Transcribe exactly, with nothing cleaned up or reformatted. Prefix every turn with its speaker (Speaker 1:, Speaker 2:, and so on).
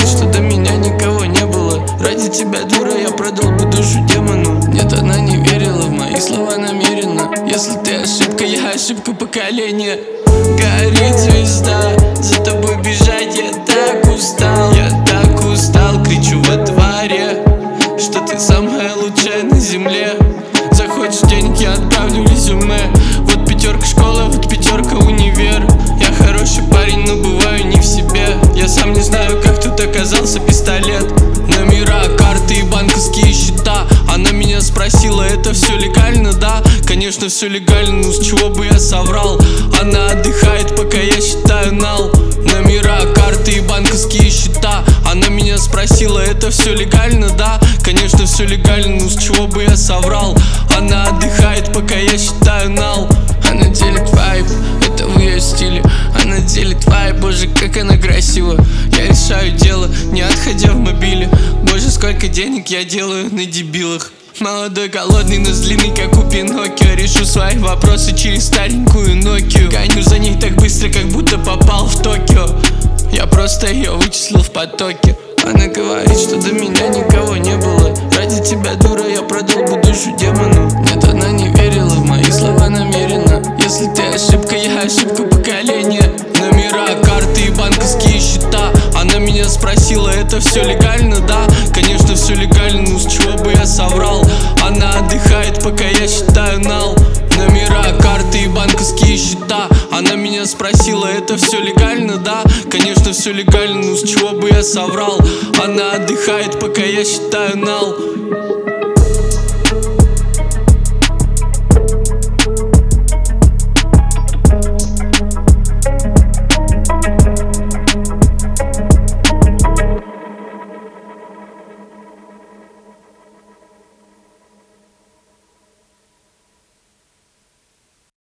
Speaker 1: говорит, что до меня никого не было. Ради тебя, дура, я продал бы душу демону. Нет, она не верила в мои слова намеренно. Если ты ошибка, я ошибка поколения. Горит звезда, за тобой бежать я так устал. Я так устал, кричу во дворе, что ты самая лучшая на земле. Захочешь денег, я отправлю резюме. Вот пятерка школа, вот пятерка универ. Я хороший парень, но бываю не в себе. Я сам не знаю, как тут оказался пистолет. Номера, карты и банковские счета. Она меня спросила, это все легально, да? Конечно, все легально, ну с чего бы я соврал? Она отдыхает, пока я считаю нал. Номера, карты и банковские счета. Она меня спросила, это все легально, да? Конечно, все легально, ну с чего бы я соврал? Она отдыхает, пока я считаю нал. Она делит вайб, это в ее стиле. Она делит вайб, боже, как она красива. Я решаю дело, не отходя в мобиле. Боже, сколько денег я делаю на дебилах. Молодой, голодный, но длинный, как у Пиноккио. Решу свои вопросы через старенькую Нокию. Гоню за ней так быстро, как будто попал в Токио. Я просто ее вычислил в потоке. Она говорит, что до меня никого не было. Ради тебя, дура, я продал бы душу демону. Нет, она не верила в мои слова намеренно. Если ты ошибка, я ошибка поколения. Номера, карты и банковские счета. Она меня спросила, это все легально, да? Конечно, все легально, ну с чего бы я соврал? Она отдыхает, пока я считаю нал. Номера, карты и банковские счета. Она меня спросила, это все легально, да? Конечно, все легально, ну с чего бы я соврал? Она отдыхает, пока я считаю нал.